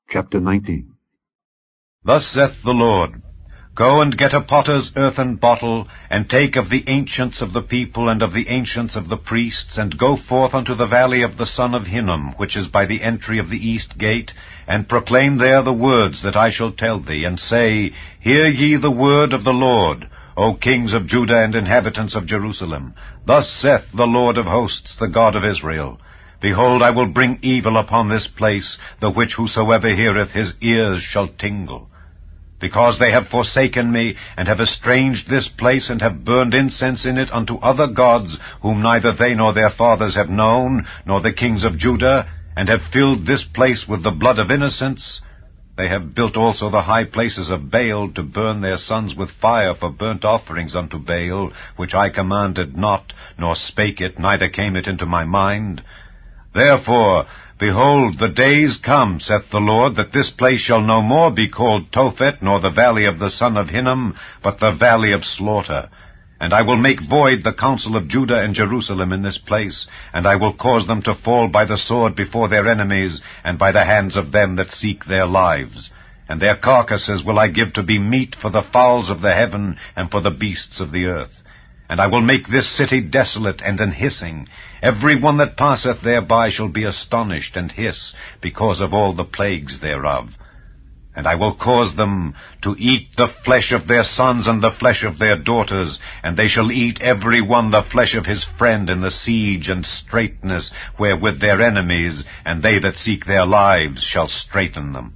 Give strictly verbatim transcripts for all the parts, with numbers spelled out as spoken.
Chapter nineteen. Thus saith the Lord, Go and get a potter's earthen bottle, and take of the ancients of the people and of the ancients of the priests, and go forth unto the valley of the son of Hinnom, which is by the entry of the east gate, and proclaim there the words that I shall tell thee, and say, Hear ye the word of the Lord, O kings of Judah and inhabitants of Jerusalem. Thus saith the Lord of hosts, the God of Israel, Behold, I will bring evil upon this place, the which whosoever heareth his ears shall tingle. Because they have forsaken me, and have estranged this place, and have burned incense in it unto other gods, whom neither they nor their fathers have known, nor the kings of Judah, and have filled this place with the blood of innocents. They have built also the high places of Baal, to burn their sons with fire for burnt offerings unto Baal, which I commanded not, nor spake it, neither came it into my mind. Therefore, behold, the days come, saith the Lord, that this place shall no more be called Tophet, nor the valley of the son of Hinnom, but the valley of slaughter. And I will make void the counsel of Judah and Jerusalem in this place, and I will cause them to fall by the sword before their enemies, and by the hands of them that seek their lives. And their carcasses will I give to be meat for the fowls of the heaven, and for the beasts of the earth. And I will make this city desolate and an hissing. Every one that passeth thereby shall be astonished and hiss, because of all the plagues thereof. And I will cause them to eat the flesh of their sons and the flesh of their daughters, and they shall eat every one the flesh of his friend in the siege and straitness wherewith their enemies, and they that seek their lives, shall straiten them.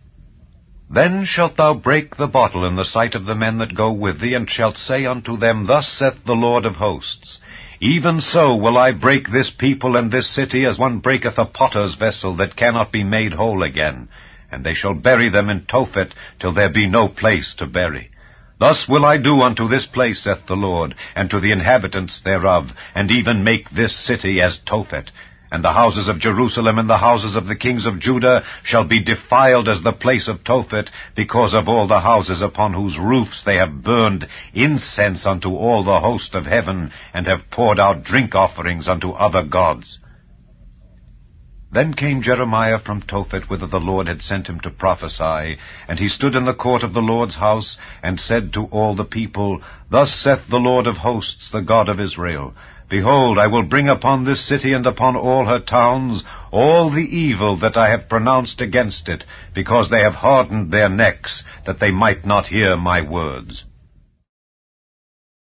Then shalt thou break the bottle in the sight of the men that go with thee, and shalt say unto them, Thus saith the Lord of hosts, Even so will I break this people and this city, as one breaketh a potter's vessel that cannot be made whole again. And they shall bury them in Tophet, till there be no place to bury. Thus will I do unto this place, saith the Lord, and to the inhabitants thereof, and even make this city as Tophet. And the houses of Jerusalem and the houses of the kings of Judah shall be defiled as the place of Tophet, because of all the houses upon whose roofs they have burned incense unto all the host of heaven, and have poured out drink offerings unto other gods. Then came Jeremiah from Tophet, whither the Lord had sent him to prophesy, and he stood in the court of the Lord's house, and said to all the people, Thus saith the Lord of hosts, the God of Israel, Behold, I will bring upon this city and upon all her towns all the evil that I have pronounced against it, because they have hardened their necks, that they might not hear my words.